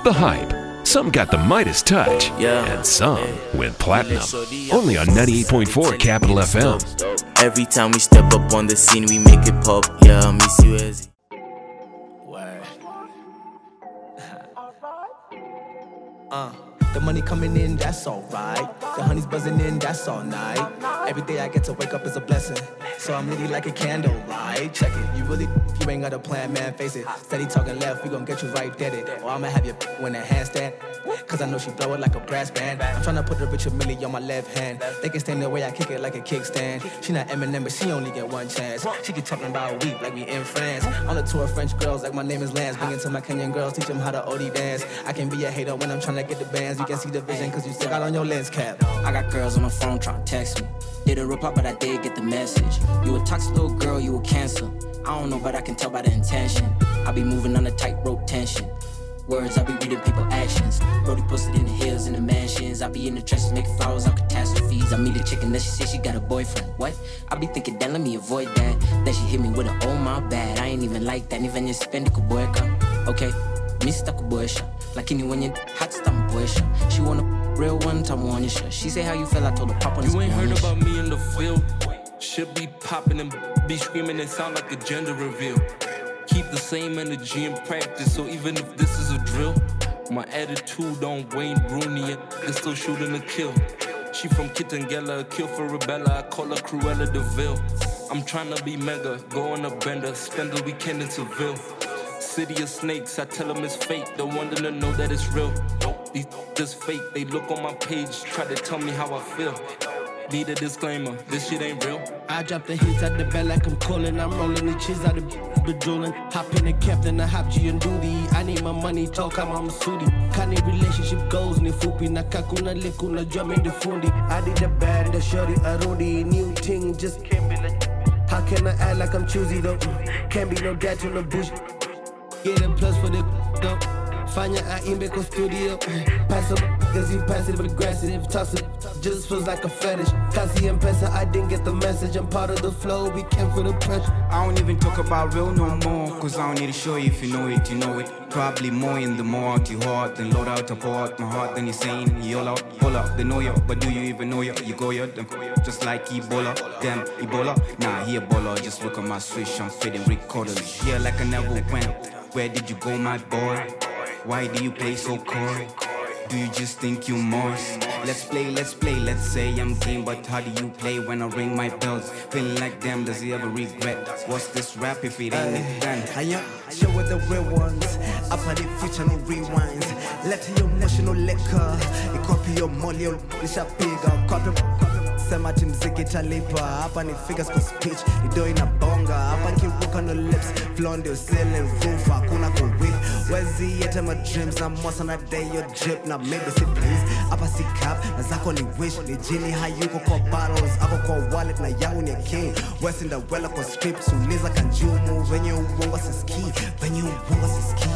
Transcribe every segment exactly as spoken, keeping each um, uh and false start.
The Hype. Some got the Midas touch, Yeah. and some went platinum. Only on ninety-eight point four Capital F M. Every time we step up on the scene, we make it pop. Yeah, I miss you as Word. uh, the money coming in, that's alright. The honey's buzzing in, that's all night. Every day I get to wake up is a blessing. So I'm really like a candle, right? Check it. You really, you ain't got a plan, man, face it. Steady talking left, we gon' get you right, dead it. Or I'ma have you when that handstand. Cause I know she blow it like a brass band. I'm tryna put the Richard Millie on my left hand. They can stand the way I kick it like a kickstand. She not Eminem, but she only get one chance. She keep talking about weep like we in France. On the tour, French girls like my name is Lance. Bring it to my Kenyan girls, teach them how to O D dance. I can be a hater when I'm tryna get the bands. You can see the vision cause you still got on your lens cap. I got girls on the phone trying to text me. Didn't reply, but I did get the message. You a toxic little girl, you a cancer. I don't know, but I can tell by the intention. I be moving on a tightrope tension. Words, I be reading people actions. Brody posted in the hills, in the mansions. I be in the trenches making flowers out catastrophes. I meet a chick and then she say she got a boyfriend. What? I be thinking, damn, let me avoid that. Then she hit me with a oh my bad. I ain't even like that. Even you spend a boyka. Okay, me stuck a boysha. Like anyone you hot stomach boysha. She want a real one time on your shirt. She say how you feel, I told her pop on You ain't heard about me in the field. Should be popping and be screaming and sound like a gender reveal. Keep the same energy in practice, so even if this is a drill, my attitude on Wayne Rooney is still shooting a kill. She from Kitangella, a kill for Rebella, I call her Cruella DeVille. I'm tryna be mega, go on a bender, spend the weekend in Seville. City of snakes, I tell them it's fake, don't want them to know that it's real. These just fake, they look on my page, try to tell me how I feel. Need a disclaimer, this shit ain't real. I drop the hits at the bell like I'm calling. I'm rolling the cheese out of bedoling. Hop in the captain, I hop G and duty. I need my money, talk, I'm on Sudi. Kani relationship goals, ni fupi. Nakakuna likuna drum in the fundi. I did the bad, the shorty, a Rudy. New thing, just can't be like. How can I act like I'm choosy though? Can't be no dad to no bush. Get a plus for the though. Fanya aimbe ko studio. Pass up, cause he passive aggressive. Toss it, just feels like a fetish. Kasi and Pesa, I didn't get the message. I'm part of the flow, we came for the pressure. I don't even talk about real no more. Cause I don't need to show you if you know it, you know it. Probably more in the more out you heart. Then load out, I pour out my heart. Then you're saying, you all out, hold up. They know you, but do you even know you? You go you, them. Just like Ebola, damn Ebola. Nah, he Ebola, just look at my switch. I'm fitting recorders. Here like I never went. Where did you go, my boy? Why do you play so coy? Do you just think you moist? Let's play, let's play, let's say I'm game. But how do you play when I ring my bells? Feeling like damn, does he ever regret? What's this rap if it ain't it done? I am show with the real ones. Up at the future, no rewinds. Let your emotional liquor. You copy your molly, you'll bigger. Copy. Sema timziki talipa. Hapa ni figures kwa speech. Nido inabonga. Hapa kiruka no lips. Flow ndio ceiling roof. Hakuna kuwip. Wezi yete my dreams. Na mosa na day your drip. Na maybe si please. Hapa si cap. Na zako ni wish. Ni jini hayuko kwa bottles. Ako kwa wallet na yangu ni king. West in the well kwa script. Suliza kanjumu. Venye uongo siski. Venye uongo siski.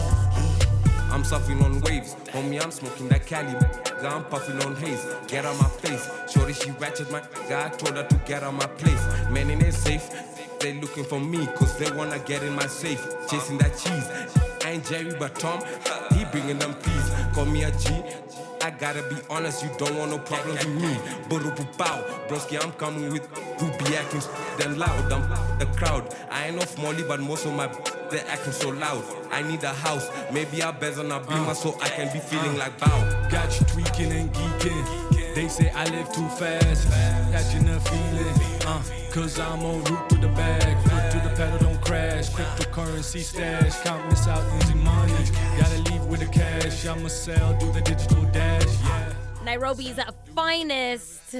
I'm surfing on waves, homie, I'm smoking that Cali, man. I'm puffing on haze, get out my face. Shorty, she ratchet, man. God told her to get out my place. Man, it ain't safe. They looking for me, cause they wanna get in my safe. Chasing that cheese. I ain't Jerry, but Tom, he bringing them peas. Call me a G. I gotta be honest, you don't want no problems with me. Burupu pow, broski, I'm coming with who be acting then loud. I'm the crowd. I ain't off Molly, but most of my they're acting so loud. I need a house, maybe I better not be my so I can be feeling like bow. Got you tweaking and geeking. They say I live too fast. Catching the feeling. Uh, Cause I'm on route to the bag. Foot to the pedal, don't crash. Cryptocurrency stash. Count this out, easy money. Gotta leave with the cash. I'ma sell, do the digital dash. Yeah. Nairobi's finest.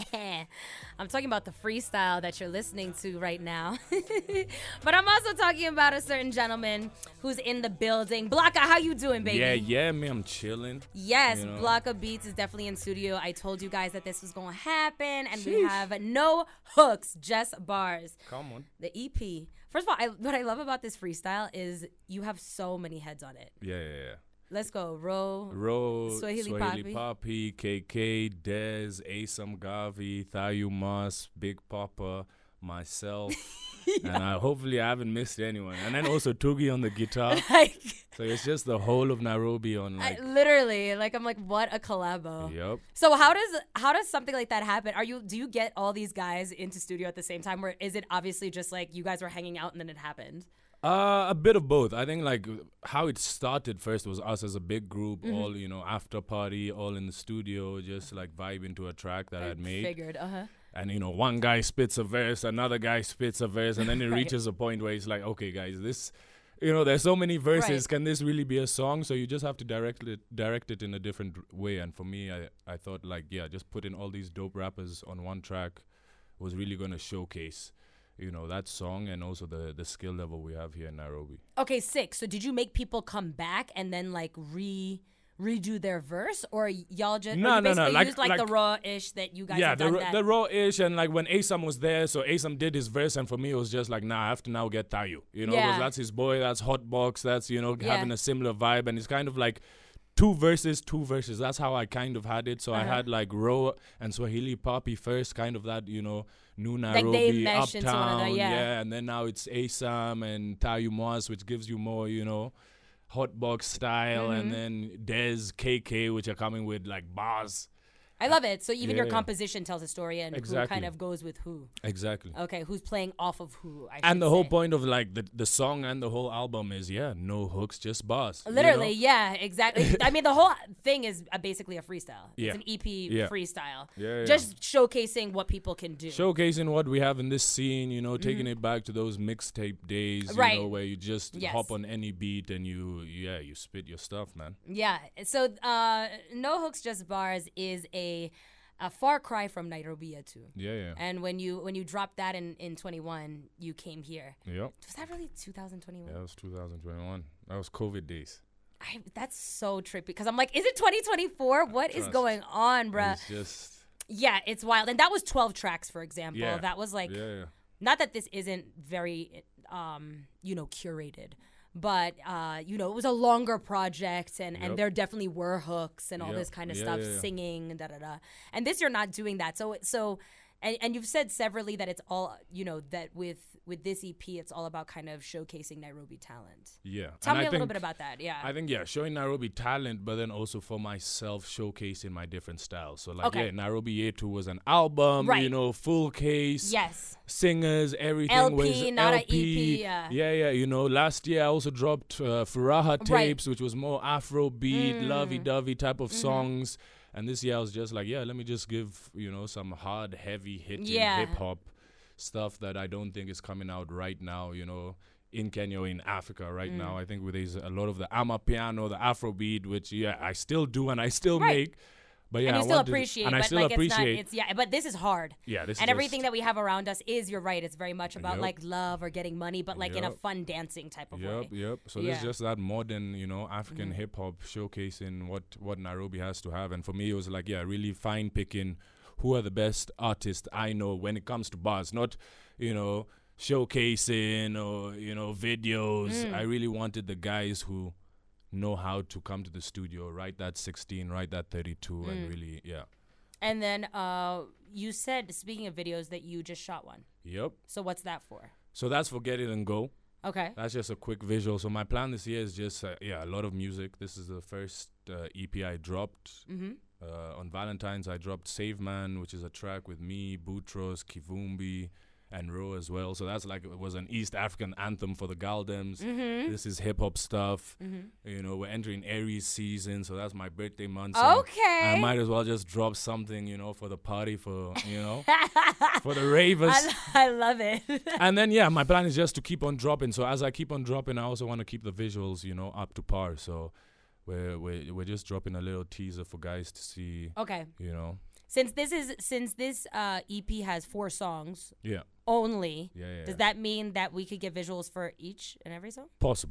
I'm talking about the freestyle that you're listening to right now. But I'm also talking about a certain gentleman who's in the building. Blocka, how you doing, baby? Yeah, yeah, man, I'm chilling. Yes, you know? Blocka Beats is definitely in studio. I told you guys that this was going to happen, and Sheesh. we have no hooks, just bars. Come on. The E P. First of all, I, what I love about this freestyle is you have so many heads on it. Yeah, yeah, yeah. Let's go. Ro, Ro, Swahili, Swahili Papi. Papi, K K, Dez, Asam Gavi, Thayu Mas, Big Papa, myself. yeah. And I, hopefully I haven't missed anyone. And then also Toogie on the guitar. like, so it's just the whole of Nairobi on like. I, literally, like I'm like, what a collabo. Yep. So how does how does something like that happen? Are you do you get all these guys into studio at the same time, or is it obviously just like you guys were hanging out and then it happened? Uh, a bit of both. I think like how it started first was us as a big group, Mhm. all, you know, after party, all in the studio, just like vibing to a track that I I'd made. Figured, uh huh. And, you know, one guy spits a verse, another guy spits a verse, and then it Right. reaches a point where it's like, okay, guys, this, you know, there's so many verses. Right. Can this really be a song? So you just have to direct it, direct it in a different r- way. And for me, I, I thought like, yeah, just putting all these dope rappers on one track was really going to showcase, you know, that song and also the, the skill level we have here in Nairobi. Okay, sick. So did you make people come back and then like re redo their verse, or y- y'all just No, or you no, no, basically like- used like, like- the raw ish that you guys Yeah, have the, done r- that? the raw ish, and like when Asam was there, so Asam did his verse, and for me it was just like, nah, I have to now get Tayo, you know, because Yeah. that's his boy, that's Hotbox, that's, you know, Yeah. having a similar vibe, and it's kind of like two verses, two verses. That's how I kind of had it. So I Uh-huh. had like Raw and Swahili Poppy first, kind of that, you know, New Like Nairobi, they mesh into one Uptown, another, yeah. and then now it's Asam and Tayo Moas, which gives you more, you know, Hotbox style, Mhm. and then Dez, K K, which are coming with like bars. I love it. So even your Yeah. composition tells a story, and who Exactly. kind of goes with who. Exactly. Okay, who's playing off of who? I should And the whole say. point of like the the song and the whole album is, yeah, no hooks, just bars. you Literally, know? yeah, exactly. I mean, the whole thing is uh, basically a freestyle. Yeah. It's an E P Yeah. freestyle. Yeah, yeah. Just showcasing what people can do. Showcasing what we have in this scene, you know, taking it back to those mixtape days, you Right. know, where you just Yes. hop on any beat and you, yeah, you spit your stuff, man. Yeah. So, uh, No Hooks Just Bars is a a far cry from Nairobi too. Yeah, yeah. And when you when you dropped that in in twenty-one, you came here. Yep. Was that really twenty twenty-one? Yeah, that was two thousand twenty-one. That was COVID days. I, that's so trippy because I'm like, is it twenty twenty-four? What is Trust. going on, bruh? It's just, Yeah, it's wild. And that was twelve tracks, for example. yeah. That was like, yeah, yeah. not that this isn't very, um, you know, curated, but, uh, you know, it was a longer project and, and Yep. there definitely were hooks and all Yep. this kind of Yeah, stuff, yeah, yeah. singing, da da da. And this, you're not doing that. So, so, and, and you've said severally that it's all, you know, that with, with this E P, it's all about kind of showcasing Nairobi talent. Yeah. Tell And me I a little think- bit about that. Yeah. I think, yeah, showing Nairobi talent, but then also for myself, showcasing my different styles. So, like, Okay. yeah, Nairobi A two was an album, Right. you know, full case. Yes. Singers, everything L P, was not a L P. E P, yeah. yeah, yeah. You know, last year I also dropped uh, Furaha tapes, Right. which was more Afrobeat, Mm. lovey-dovey type of Mhm. songs. And this year I was just like, yeah, let me just give, you know, some hard, heavy hitting Yeah. hip hop stuff that I don't think is coming out right now, you know, in Kenya or in Africa right Mm. now. I think there's a lot of the Amapiano, the Afrobeat, which, yeah, I still do and I still Right. make. But yeah, and you I still want to- appreciate, and I but still like appreciate. it's not. It's yeah, but this is hard. Yeah, this is and everything just- that we have around us is. You're right. It's very much about Yep. like love or getting money, but like in a Yep. fun dancing type of Yep, way. yep. So Yeah. this is just that modern, you know, African Mhm. hip hop showcasing what what Nairobi has to have. And for me, it was like, yeah, really fine picking who are the best artists I know when it comes to bars, not, you know, showcasing or, you know, videos. Mm. I really wanted the guys who know how to come to the studio, write that sixteen, write that thirty-two, Mm. and really, yeah. And then uh, you said, speaking of videos, that you just shot one. Yep. So what's that for? So that's for Get It and Go. Okay. That's just a quick visual. So my plan this year is just, uh, yeah, a lot of music. This is the first uh, E P I dropped. Mhm. Uh, on Valentine's, I dropped Save Man, which is a track with me, Boutros, Kivumbi, and Ro as well. So that's like, it was an East African anthem for the Galdems. Mhm. This is hip-hop stuff. Mhm. You know, we're entering Aries season, so that's my birthday month. So Okay. I might as well just drop something, you know, for the party, for, you know, for the ravers. I, I love it. And then, yeah, my plan is just to keep on dropping. So as I keep on dropping, I also want to keep the visuals, you know, up to par. So we're, we're, we're just dropping a little teaser for guys to see, Okay. you know. Since this is since this uh, E P has four songs Yeah. only, Yeah, yeah, does yeah. that mean that we could get visuals for each and every song? Possible.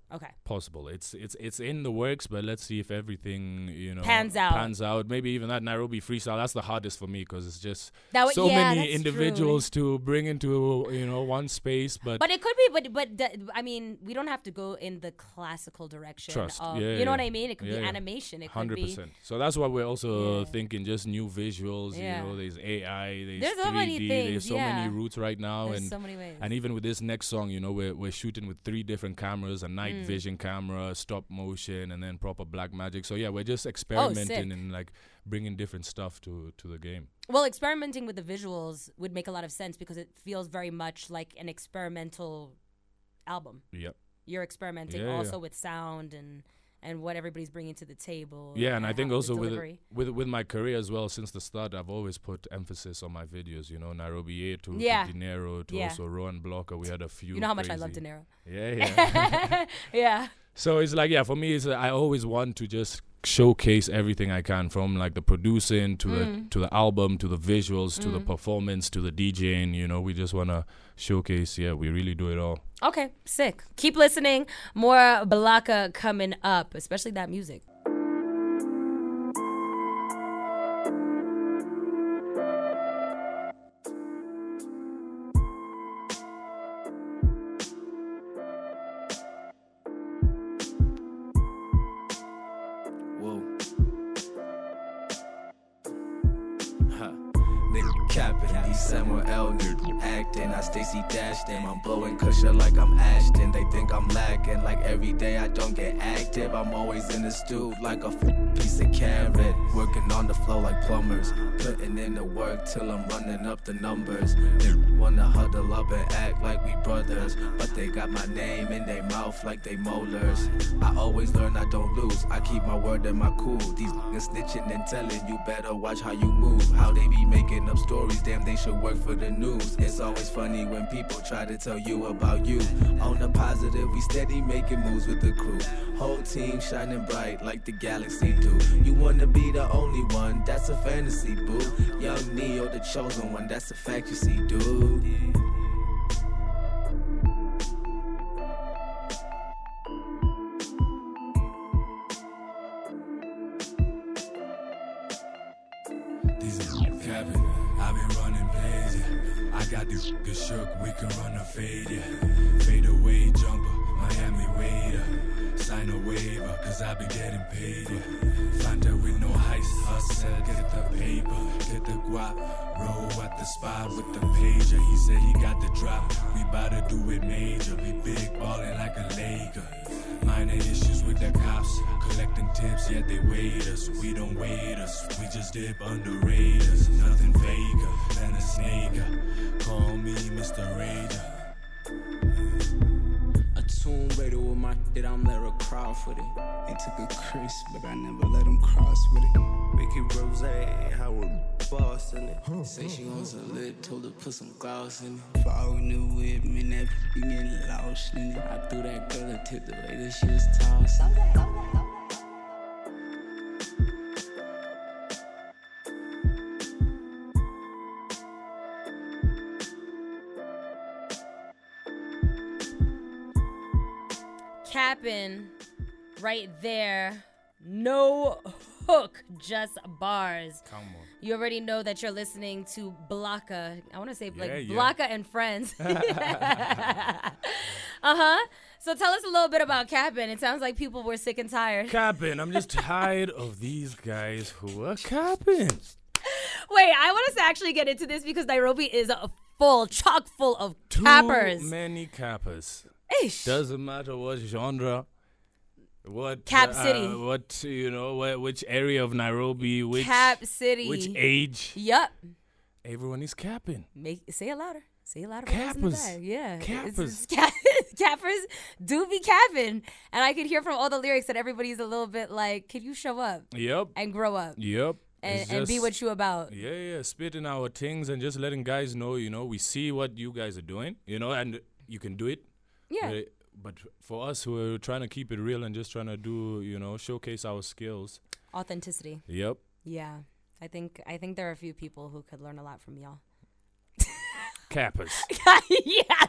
Okay. Possible. It's it's it's in the works, but let's see if everything, you know, Pans out. Pans out. Maybe even that Nairobi freestyle. That's the hardest for me because it's just That w- so yeah, many that's individuals to bring into, you know, one space. But But it could be, but but the, I mean, we don't have to go in the classical direction. trust. Of, yeah, you yeah. know what I mean? It could Yeah, be yeah. animation. It could Hundred be. percent. So that's why we're also Yeah. thinking just new visuals. Yeah. You know, there's A I, there's, There's so many three D, things, there's so yeah. many routes right now, There's and so many ways. and even with this next song, you know, we're we're shooting with three different cameras: a night Mm. vision camera, stop motion, and then proper black magic. So yeah, we're just experimenting Oh, sick. and like bringing different stuff to to the game. Well, experimenting with the visuals would make a lot of sense because it feels very much like an experimental album. Yep. You're experimenting Yeah, also yeah. with sound and and what everybody's bringing to the table. Yeah, and I how- think the also with delivery. with with my career as well, since the start, I've always put emphasis on my videos. You know, Nairobi A to, Yeah. to Dinero to Yeah. also Rowan Blocker. We had a few. You know how much I love crazy- Dinero. Yeah, yeah. Yeah. So it's like, yeah, for me, it's uh, I always want to just showcase everything I can, from like the producing to the Mm. to the album to the visuals to the Mm. performance to the DJing. You know, we just want to showcase. Yeah, we really do it all. Okay, sick. Keep listening. More Balaka coming up, especially that music. Whoa. Huh. Nigga capping, these Samuel L. nigga acting. I Stacey dashed him. I'm blowing cushion like I'm Ashton. They think I'm lacking. Like every day I don't get active. I'm always in the stew like a f- piece of carrot. Working on the flow like plumbers. Putting in the work till I'm running up the numbers. They wanna huddle up and act like we brothers, but they got my name in their mouth like they molars. I always learn I don't lose. I keep my word and my cool. These niggas snitching and telling you better watch how you move. How they be making up stories, damn they should work for the news. It's always funny when people try to tell you about you. On the positive, we steady making moves with the crew. Whole team shining bright like the galaxy do. You wanna be the only one, that's a fantasy, boo. Young Neo, the chosen one, that's a fact you see, dude. These are cabin. I've been running plays, yeah. I got this good shook, we can run a fade, yeah. Fade away jumper, Miami waiter. Sign a waiver, cause I been getting paid, yeah. Fanta with no heist, hustle, get the paper, get the guap. Roll at the spot with the pager. He said he got the drop, we bout to do it major. We big ballin' like a Laker. Minor issues with the cops, collecting tips, yet they wait us. We don't wait us, we just dip under radars. Nothing faker than a snaker. Call me Mister Raider. A Tomb Raider with my shit, I'm let her crawl for it. They took a Chris, but I never let them cross with it. Ricky Rose, Howard Boss in it. Say she wants a lip, told her put some gloss in it. Following the whip, man, that be getting lost in it. I threw that girl a tip the way that she was tossing. Capping right there. No hook, just bars. Come on. You already know that you're listening to Blaka. I want to say like Yeah, yeah. Blaka and Friends. uh-huh. So tell us a little bit about Capping. It sounds like people were sick and tired. Capping. I'm just tired of these guys who are capping. Wait, I want us to actually get into this because Nairobi is a full, chock full of Too cappers. many cappers. Ish. Doesn't matter what genre, what Cap uh, City. what you know, wh- which area of Nairobi, which Cap City. which age. Yup. Everyone is capping. Make say it louder. Say it louder. for those in the Cappers. back. Yeah. It's- Cappers. it's ca- cappers do be capping. And I could hear from all the lyrics that everybody's a little bit like, can you show up Yep. and grow up Yep. and, It's and be just- what you about? Yeah, yeah, spitting our things and just letting guys know, you know, we see what you guys are doing, you know, and you can do it. Yeah. But, but for us who are trying to keep it real and just trying to do, you know, showcase our skills. Authenticity. Yep. Yeah. I think I think there are a few people who could learn a lot from y'all. Cappers. Yeah,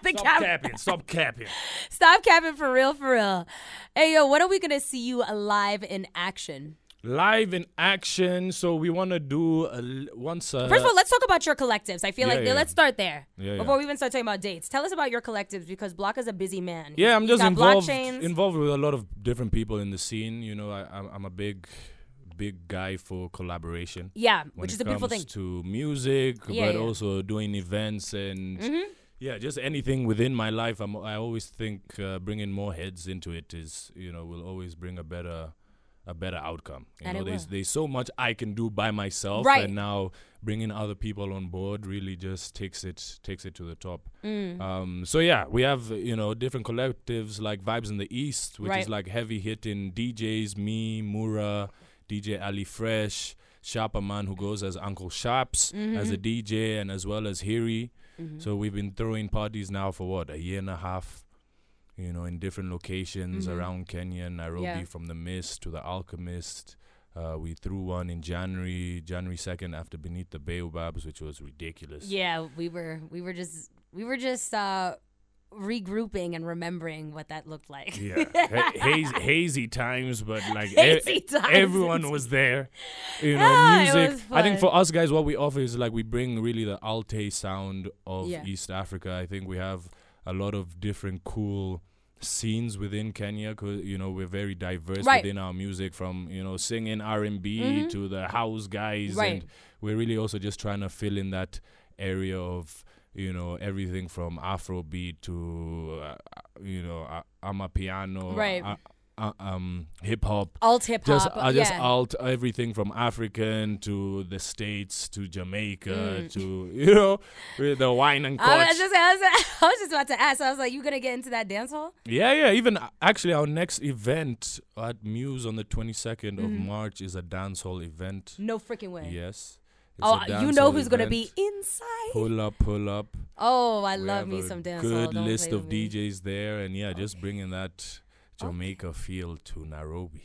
at the Stop camera. capping. Stop capping. Stop capping for real, for real. Hey, yo, when are we going to see you live in action? Live in action. So we want to do a, once. Uh, First of all, let's talk about your collectives. I feel yeah, like yeah. let's start there Yeah, before yeah. we even start talking about dates. Tell us about your collectives because Blocka's a busy man. Yeah, I'm He's just got involved blockchains. involved with a lot of different people in the scene. You know, I, I'm, I'm a big, big guy for collaboration. Yeah, when which it is a beautiful comes thing. To music, Yeah, but yeah. also doing events and Mhm. yeah, just anything within my life. I'm, I always think uh, bringing more heads into it is, you know, will always bring a better. A better outcome. You And know, it there's will. there's so much I can do by myself, Right. and now bringing other people on board really just takes it takes it to the top. Mm. Um, so yeah, we have you know different collectives like Vibes in the East, which Right. is like heavy hitting D Js, me, Mura, D J Ali Fresh, Sharperman who goes as Uncle Sharps Mhm. as a D J, and as well as Hiri. Mhm. So we've been throwing parties now for what a year and a half. You know, in different locations Mhm. around Kenya, Nairobi, Yeah. from the Mist to the Alchemist. Uh, we threw one in January, January second, after Beneath the Baobabs, which was ridiculous. Yeah, we were we were just we were just uh, regrouping and remembering what that looked like. Yeah, ha- hazy, hazy times, but like Hazy e- times, everyone was there. You know, Ah, it music. was I think fun. for us guys, what we offer is like we bring really the Alte sound of Yeah. East Africa. I think we have a lot of different cool scenes within Kenya, 'cause you know we're very diverse Right. within our music, from you know singing R and B Mhm. to the house guys, Right. and we're really also just trying to fill in that area of you know everything from Afrobeat to uh, you know uh, Amapiano, Right. uh, uh, um, hip hop, Alt hip just hop, uh, just yeah. alt everything from African to the States to Jamaica Mm. to you know with the wine and I coach. was, just, I, was, I was just about to ask. I was like, you gonna get into that dance hall? Yeah, yeah. Even uh, actually, our next event at Muse on the twenty-second of Mhm. March is a dancehall event. No freaking way. Yes. It's Oh, a you know dancehall who's gonna be event. inside. Pull up, pull up. Oh, I We love have me a some dancehall. Good Don't list play of with me. D Js there, and yeah, just bringing that Jamaica feel to Nairobi.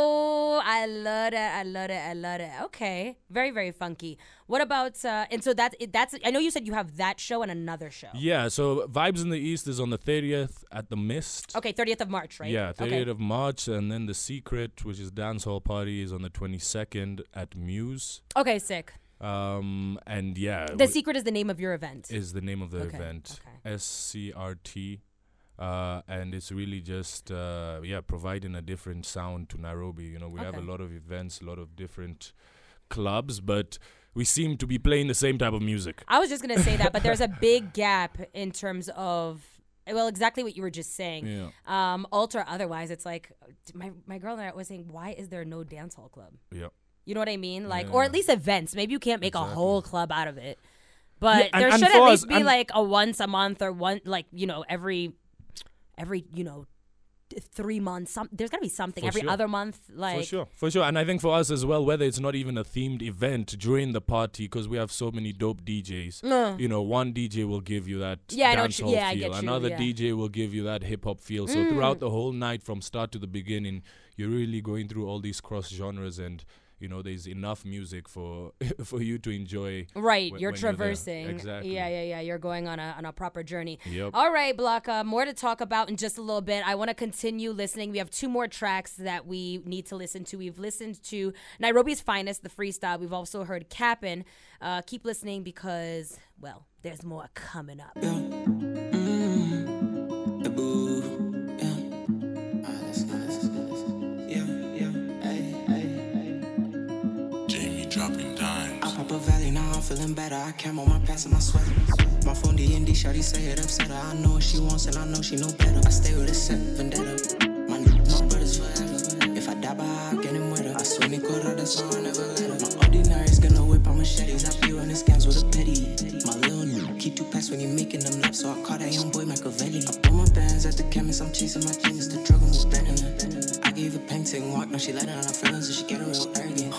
Oh, I love that. I love it. I love it. Okay. Very, very funky. What about, uh, and so that's, it, that's, I know you said you have that show and another show. Yeah, so Vibes in the East is on the thirtieth at the Mist. Okay, thirtieth of March, right? Yeah, thirtieth Okay. of March, and then The Secret, which is dancehall party, is on the twenty-second at Muse. Okay, sick. Um, and yeah. The w- Secret is the name of your event. Is the name of the Okay, event. S C R T. Uh, and it's really just, uh, yeah, providing a different sound to Nairobi. You know, we have a Okay. lot of events, a lot of different clubs, but we seem to be playing the same type of music. I was just going to say that, but there's a big gap in terms of, well, exactly what you were just saying. Yeah. Um, alt or otherwise, it's like, my, my girl and I was saying, why is there no dance hall club? Yeah. You know what I mean? Like, Yeah, or yeah. at least events. Maybe you can't make a Exactly. whole club out of it. But Yeah, and- there and should for at us- least be and- like a once a month or one, like, you know, every, every, you know, th- three months. Some, there's got to be something. For every sure. other month. Like, For sure, for sure. And I think for us as well, whether it's not even a themed event during the party, because we have so many dope D Js, Uh. you know, one D J will give you that Yeah, I know what you- dancehall yeah, I feel. get you, Another yeah. D J will give you that hip hop feel. So Mm. throughout the whole night, from start to the beginning, you're really going through all these cross genres, and you know, there's enough music for for you to enjoy. Right, when- you're when there. traversing. Exactly. Yeah, yeah, yeah. You're going on a on a proper journey. Yep. All right, Blocka. More to talk about in just a little bit. I want to continue listening. We have two more tracks that we need to listen to. We've listened to Nairobi's Finest, the freestyle. We've also heard Cappin. Uh, keep listening because, well, there's more coming up. Dropping dimes. I pop a valley, now I'm feeling better. I came on my past and my sweat. My phone D and D, shawty say it upset her. I know what she wants and I know she know better. I stay with a set vendetta. My niggas, my brothers forever. If I die by her, I get him with her. I swear Nico, that's all I never let her. My ordinary's gonna whip on machetes. I be running scams with a petty. My little nigga, keep two packs when you making them laps. So I call that young boy Machiavelli. I put my bands at the chemist, I'm chasing my genius. The drug was bending her. I gave a painting walk, now she letting on her feelings and she get real arrogant.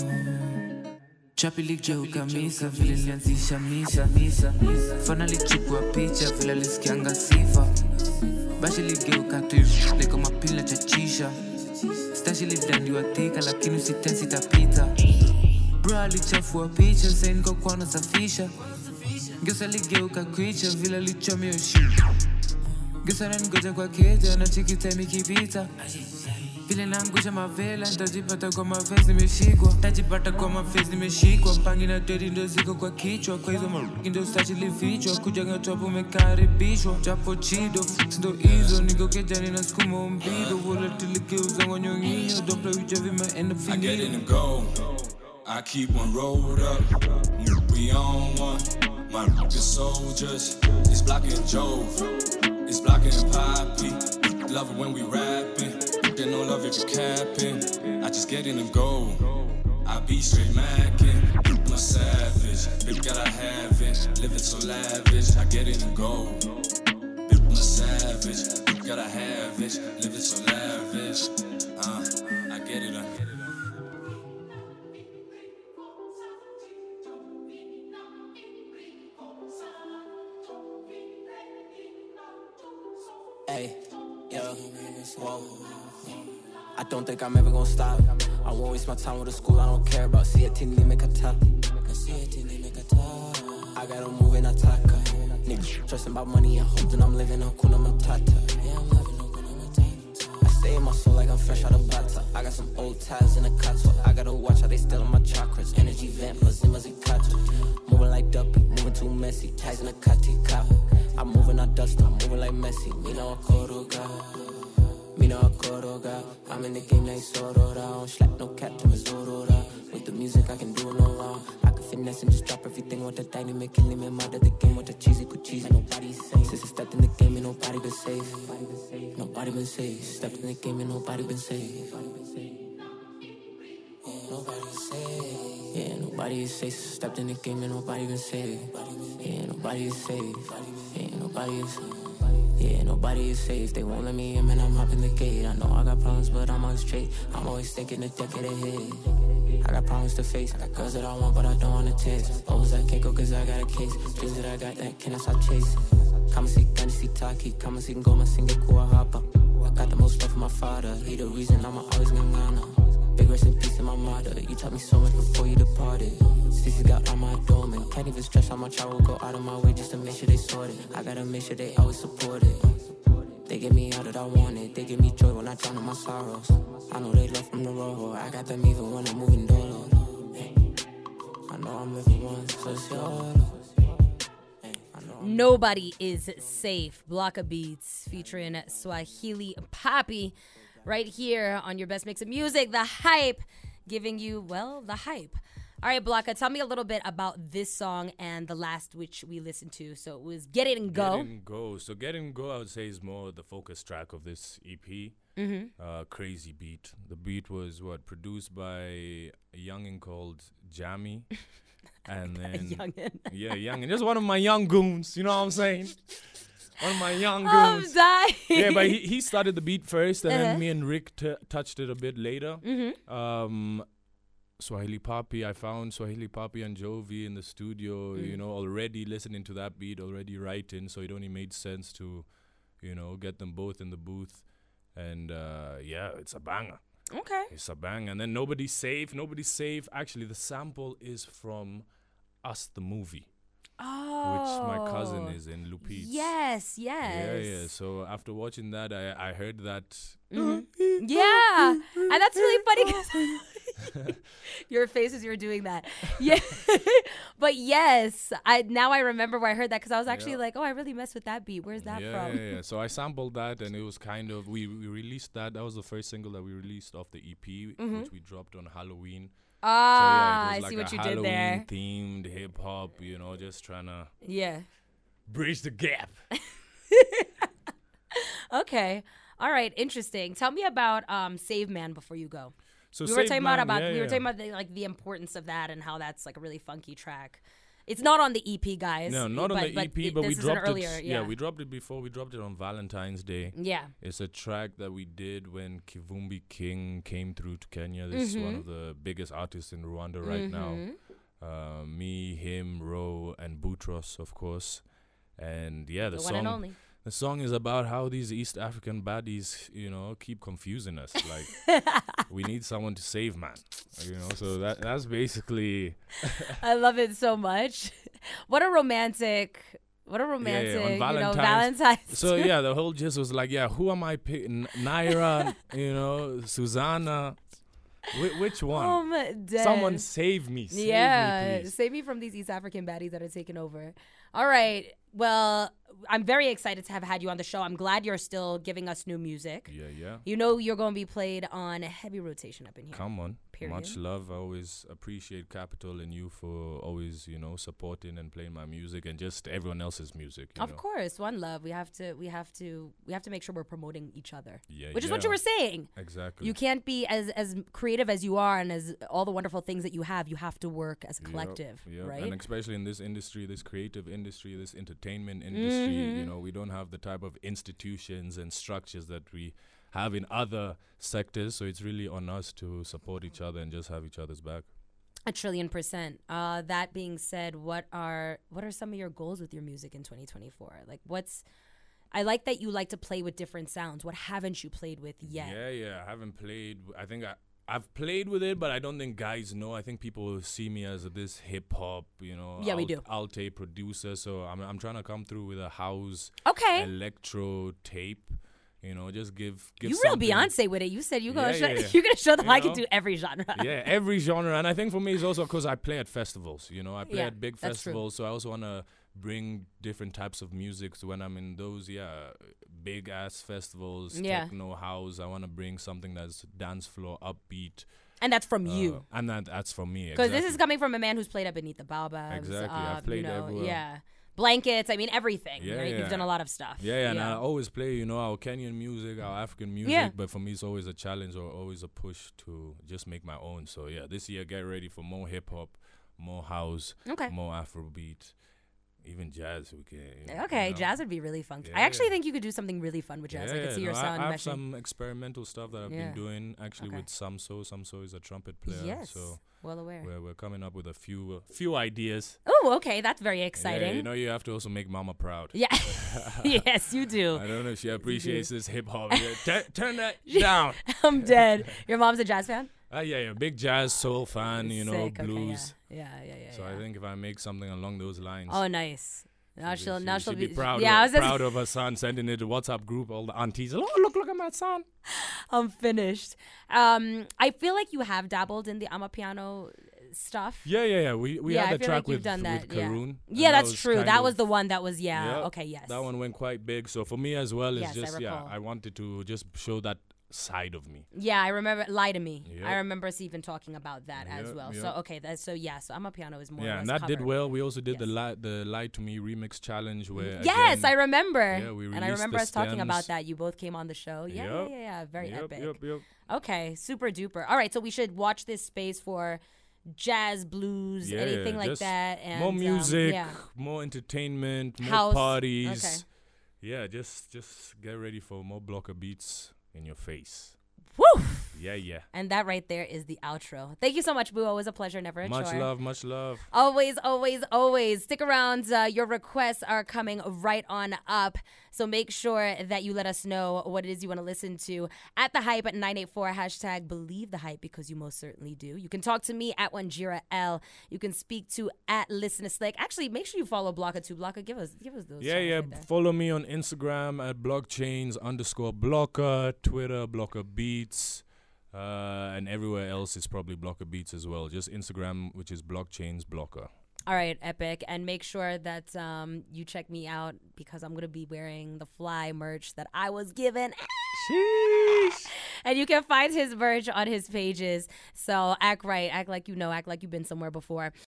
Chapi ligeu kamisa vile lianzisha misha misha fana lichukua picha vile lisikianga sifa bashi ligeuka tu liko mapila chachisha stashi lidandiwa thika lakini usitensi tapita bro alichafua picha sainiko kwa nasafisha Ngesa ligeuka kuicha vila lichomeo shit. Ngesa nangoja kwa keja na chikita mikipita. Vile naangusha mavela nitajipata kwa mafezi nimeshikwa. Tajipata kwa mafezi nimeshikwa. Pangi na deri ndo ziko kwa kichwa. Kwa hizo maruki ndo stachi lifichwa. Kujanga topo mekaribishwa. Japo chido ndo hizo. Niko kejani na skuma umbido. Wala tulikeuza ngonyonginyo. Don't play with Javi ma end up I get finito. in and go. I keep one rolled up. We on one. My is soldiers. It's blocking Jove. It's blocking Poppy. Love it when we rapping. Get no love if you capping. I just get in and go. I be straight macking. I'm a savage. Baby, gotta have it. Living so lavish. I get in and go. I'm a savage. Baby, gotta have it. Living so lavish. Uh, I get it. I get it. Hey, yo, whoa. I don't think I'm ever gonna stop. I won't waste my time with a school I don't care about. See a team, make a top. I got them moving, attack. Niggas stressing about money and hope that I'm living on Kuna Matata. I stay in my soul like I'm fresh out of bata. I got some old ties in the cut, so I gotta watch how they stealing my chakras. Energy vent, Mazima Zikatu. Moving like Duppy, moving too messy. Ties in the cutty cop. I'm moving, I dust, I'm moving like Messi. Me know I Koroga. Me know I Koroga. I'm in the game like Sorora. I don't slack no cap to Mizorora. With the music, I can do no wrong. I can finesse and just drop everything with the dynamic. Killing me out of the game with the cheesy, good cheese. Nobody's safe. Since I stepped in the game, and nobody been safe. Nobody been safe. Stepped in the game, and nobody been safe. Nobody's safe. Yeah, nobody is safe. Stepped in the game and nobody been safe. Yeah, nobody is safe. Yeah, nobody is. Yeah, nobody is safe. They won't let me in, man. I'm hopping the gate. I know I got problems, but I'm always straight. I'm always thinking a decade ahead. I got problems to face. I got girls that I want, but I don't wanna taste. Always I can't go cause I got a case. Dreams that I got that cannot stop chasing. Come see, can see Taki. Come see, go, my single kuwa hapa. I got the most stuff from my father. He the reason I'm always gonna. Big rest in peace in my mother. You taught me so much before you departed. Sissy got on my dome and can't even stress how much I will go out of my way just to make sure they sort it. I gotta make sure they always support it. They give me all that I wanted. They give me joy when I drown in my sorrows. I know they love from the road. I got them even when I'm moving dolo. I know I'm living once, so it's YOLO. Nobody is safe. Block of Beats featuring Swahili Papi. Right here on your best mix of music, The Hype, giving you, well, the hype. All right, Blocka, tell me a little bit about this song and the last which we listened to. So it was Get It and Go. Get It and Go. So Get It and Go, I would say, is more the focus track of this E P. Mm-hmm. Uh, crazy beat. The beat was, what, produced by a youngin' called Jammy. And then... A youngin'. Yeah, youngin'. Just one of my young goons, you know what I'm saying? One of my young I'm goons. dying. Yeah, but he, he started the beat first, and Uh-huh. then me and Rick t- touched it a bit later. Mm-hmm. Um, Swahili Papi, I found Swahili Papi and Jovi in the studio, Mm. you know, already listening to that beat, already writing, so it only made sense to, you know, get them both in the booth. And uh, yeah, it's a banger. Okay. It's a bang. And then Nobody's Safe, Nobody's Safe. Actually, the sample is from Us, the movie. Oh. Which my cousin is in, Lupita. Yes, yes. Yeah, yeah. So after watching that, I, I heard that. Mhm. Yeah. And that's really funny because your face as you were doing that. Yeah. But yes, I now I remember where I heard that because I was actually Yeah. like, oh, I really messed with that beat. Where's that yeah, from? Yeah, yeah. So I sampled that, and it was kind of we, we released that. That was the first single that we released off the E P, Mhm. which we dropped on Halloween. Ah, so yeah, it was I see like what a you did there. Halloween themed hip hop, you know, just trying to Yeah. bridge the gap. Okay. All right. Interesting. Tell me about um, Save Man before you go. So we were Save talking Man, about, about yeah, we were yeah. talking about the, like the importance of that and how that's like a really funky track. It's not on the E P, guys. No, not on but, the E P, it- but we this is an dropped earlier, it. Yeah. Yeah, we dropped it before. We dropped it on Valentine's Day. Yeah. It's a track that we did when Kivumbi King came through to Kenya. This is one Mhm. of the biggest artists in Rwanda right now. Mhm. Uh, me, him, Ro, and Boutros, of course. And yeah, the, The song. one and only. The song is about how these East African baddies, you know, keep confusing us. Like, we need someone to save, man. You know, so that that's basically. I love it so much. What a romantic, what a romantic, yeah, yeah, on Valentine's. you know, Valentine's. So yeah, the whole gist was like, yeah, who am I picking? Naira, you know, Susanna. Wh- which one? Oh my dead. Someone save me. Save yeah, me, please. save me from these East African baddies that are taking over. All right. Well, I'm very excited to have had you on the show. I'm glad you're still giving us new music. Yeah, yeah. You know you're going to be played on heavy rotation up in here. Come on. Period. Much love. I always appreciate Capital and you for always, you know, supporting and playing my music and just everyone else's music. You Of know? course, one love. We have to. We have to. We have to make sure we're promoting each other. Yeah, which is yeah. what you were saying. Exactly. You can't be as as creative as you are and as all the wonderful things that you have. You have to work as a collective, Yep, yep. right? And especially in this industry, this creative industry, this entertainment industry, Mhm. you know, we don't have the type of institutions and structures that we have in other sectors. So it's really on us to support each other and just have each other's back. A trillion percent. Uh, that being said, what are what are some of your goals with your music in twenty twenty-four? Like, what's I like that you like to play with different sounds. What haven't you played with yet? Yeah, yeah. I haven't played. I think I. I've played with it, but I don't think guys know. I think people see me as this hip hop, you know, Yeah, we alt- do. Alte producer. So I'm I'm trying to come through with a house, Okay. electro tape. You know, just give give. You real something. Beyonce with it. You said you gonna Yeah, show, yeah, yeah. you're gonna show them You I can know? do every genre. Yeah, every genre, and I think for me it's also because I play at festivals. You know, I play Yeah, at big that's true. festivals, so I also want to bring different types of music. So when I'm in those, yeah, big ass festivals, Yeah. techno house, I want to bring something that's dance floor upbeat. And that's from Uh, you. and that, that's from me. Because Exactly. this is coming from a man who's played up beneath the baobabs. Exactly, uh, I've played you know, everywhere. Yeah. Blankets, I mean, everything. Yeah, right? yeah. You've done a lot of stuff. Yeah, yeah, and I always play, you know, our Kenyan music, our African music. Yeah. But for me, it's always a challenge or always a push to just make my own. So yeah, this year, get ready for more hip hop, more house, Okay. more Afrobeat, even jazz. We can. You know, Okay, you know. jazz would be really funky. I Yeah, actually yeah. think you could do something really fun with jazz. I Yeah, could see no, your I- sound I have meshing. some experimental stuff that I've Yeah. been doing actually Okay. with Samso. Samso is a trumpet player. Yes, so well aware. We're, we're coming up with a few uh, few ideas. Oh, okay, that's very Yeah, exciting. you know, you have to also make Mama proud. Yeah. Yes, you do. I don't know if she appreciates this hip hop. Yeah, tu- turn that She- down. I'm dead. Your mom's a jazz fan? Uh, yeah, yeah, big jazz soul fan, you know, Sick, okay, blues. yeah. Yeah, yeah, yeah, So I think if I make something along those lines. Oh, nice. Now she'll, now she'll be, be, proud, Yeah, I was of, just, proud of her son, sending it to WhatsApp group, all the aunties. Oh, look, look at my son. I'm finished. Um, I feel like you have dabbled in the Amapiano stuff. Yeah, yeah, yeah. We we Yeah, I had the feel track like you've with, done that, with yeah. Karoon. and Yeah, that that's was true. kind That of- was the one that was, yeah. Yep, Okay, yes. That one went quite big. So for me as well, it's Yes, I just, yeah, recall. I wanted to just show that side of me. Yeah, I remember. Lie to me. Yep. I remember us even talking about that as Yep, well. yep. So okay, that's so yeah. So Amapiano is more. or Yeah, less and that did covered. well. We also did the Lie, the Lie to Me remix challenge where Yes, again, I remember. Yeah, we and I released remember the us talking about stems. that. You both came on the show. Yeah, Yep. yeah, yeah, yeah. Very Yep, epic. yep, yep. Okay, super duper. All right, so we should watch this space for jazz, blues, Yeah, anything like just that. And more um, music, yeah. more entertainment, more House. parties. Okay. Yeah, just just get ready for more blocker beats in your face. Woo! Yeah, yeah. And that right there is the outro. Thank you so much, Boo. Always a pleasure, never a Much chore. love, much love. Always, always, always. Stick around. Uh, your requests are coming right on up. So make sure that you let us know what it is you want to listen to at The Hype at nine eight four. Hashtag believe the hype, because you most certainly do. You can talk to me at Wanjira L. You can speak to at Listen to Slick. Actually, make sure you follow Blocka too. Blocka, give us, give us those. Yeah, songs yeah. right there. Follow me on Instagram at blockchains underscore blocker, Twitter blocker beats, uh, and everywhere else is probably blocker beats as well. Just Instagram, which is blockchains blocker. All right, epic. And make sure that um, you check me out, because I'm going to be wearing the Fly merch that I was given. Sheesh. And you can find his merch on his pages. So act right. Act like you know. Act like you've been somewhere before.